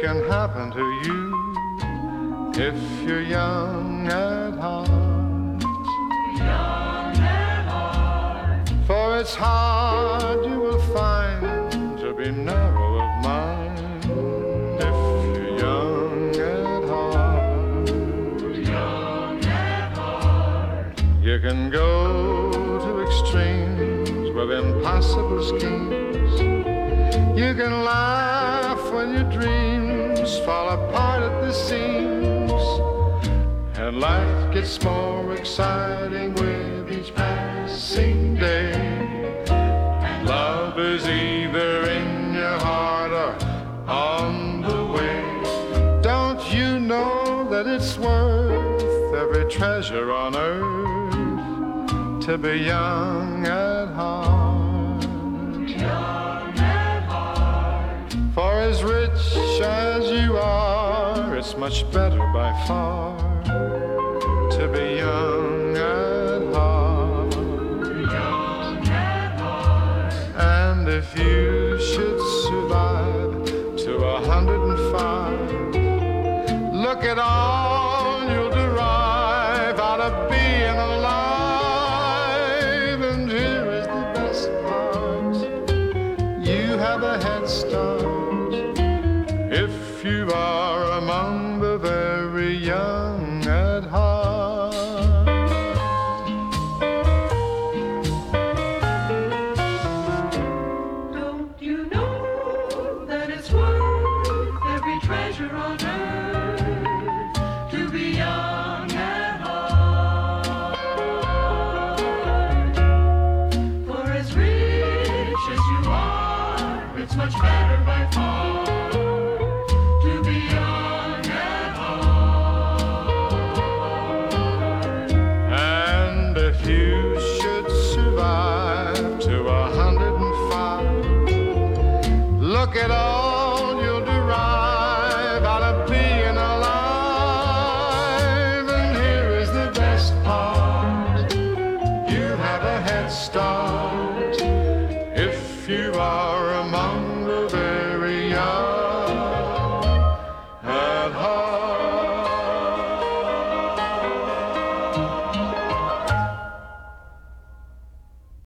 can happen to you if you're young at heart. Young at heart. For it's hard, you will find, to be narrow of mind if you're young at heart. Young at heart. You can go to extremes with impossible schemes. You can laugh when your dreams fall apart at the seams, and life gets more exciting with each passing day. And love is either in your heart or on the way. Don't you know that it's worth every treasure on earth to be young at heart? Young at heart. For as rich as you are, it's much better by far to be young at heart. Young at heart. And if you should survive to 105, look at all you'll derive out of being alive. And here is the best part: you have a head start if you are among the very young at heart. Don't you know that it's worth every treasure on earth to be young at heart? For as rich as you are, it's much better by far to be young at heart. And if you should survive to 105, look at all